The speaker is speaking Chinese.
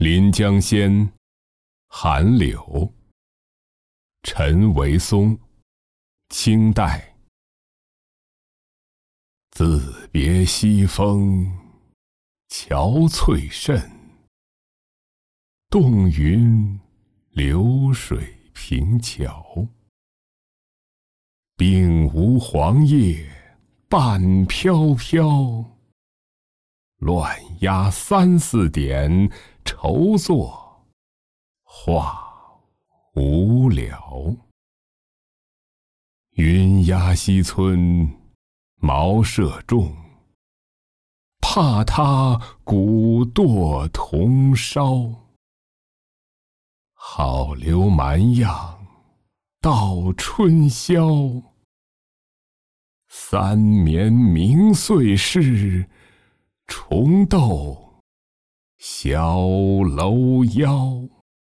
临江仙，韩柳。陈维松，清代。自别西风，憔悴甚。动云流水平桥。并无黄叶半飘飘。乱鸦三四点，愁作画无聊。云鸦西村，茅舍众。怕他骨堕同烧。好留蛮样，到春宵。三眠明岁事，重斗小楼腰。